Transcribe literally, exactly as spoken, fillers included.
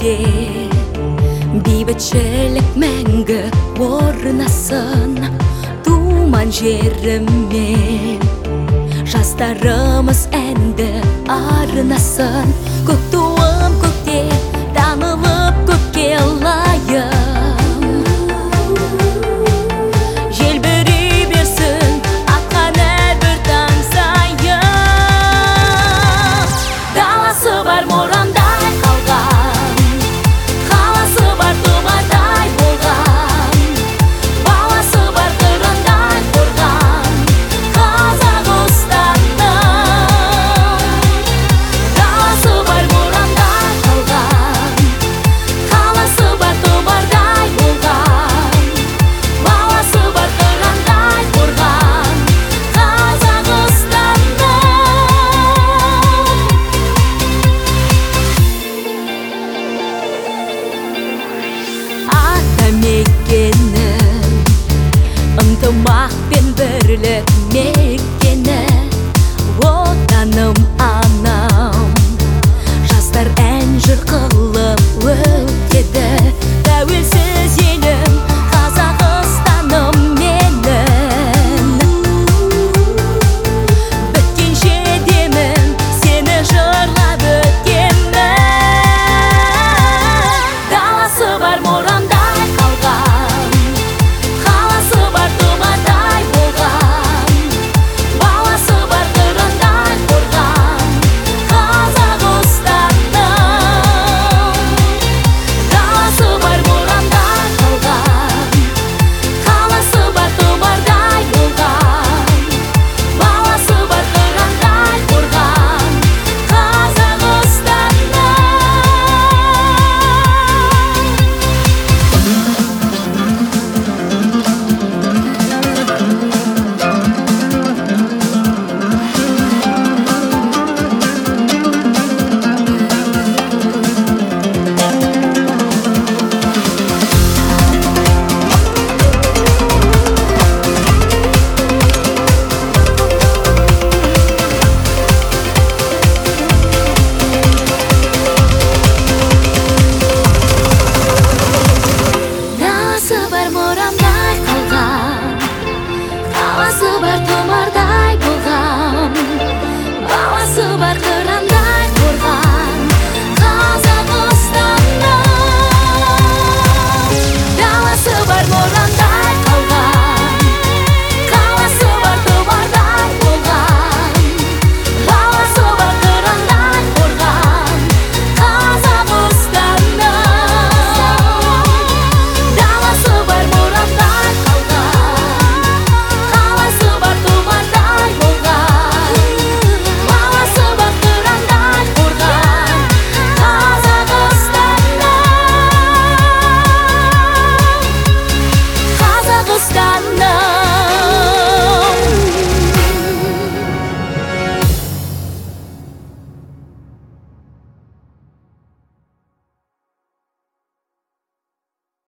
елде бейбітшілік мәңгі орнасын, туған жеріме жастарымыз әнді арнасын. Көк туым көкте танылып көкке лайым, желбірей берсін атқан әрбір таң сайын. Даласы бар морандай қалған, қаласы бар тұмардай болған, баласы бар қырандай қорған Қазақстанның. Даласы бар морандай қалған, қаласы бар тұмардай болған, баласы бар қырандай қорған Қазақстанның. Ата мекенім, ынтымақ пен бірлік мекені, отаным анам, жастар ән жыр қылып өтеді. Тәуелсіз елім Қазақстаным менің, біткенше демім сені жырлап өткенмін. Даласы бар морандай қалған, қаласы бар тұмардай болған, баласы бар қырандай қорған Қазақстанның. Даласы бар морандай қалған, қаласы бар тұмардай болған, баласы бар қырандай қорған Қазақстанның. Даласы бар морандай қалған, қаласы бар тұмардай болған, баласы бар қырандай қорған Қазақстанның. Даласы бар морандай қалған, қаласы бар тұмардай болған, баласы бар қырандай қорған Қазақстанның. Даласы бар морандай қалған, қаласы бар тұмардай болған, баласы бар қырандай қорған Қазақстанның. Қазақстанның.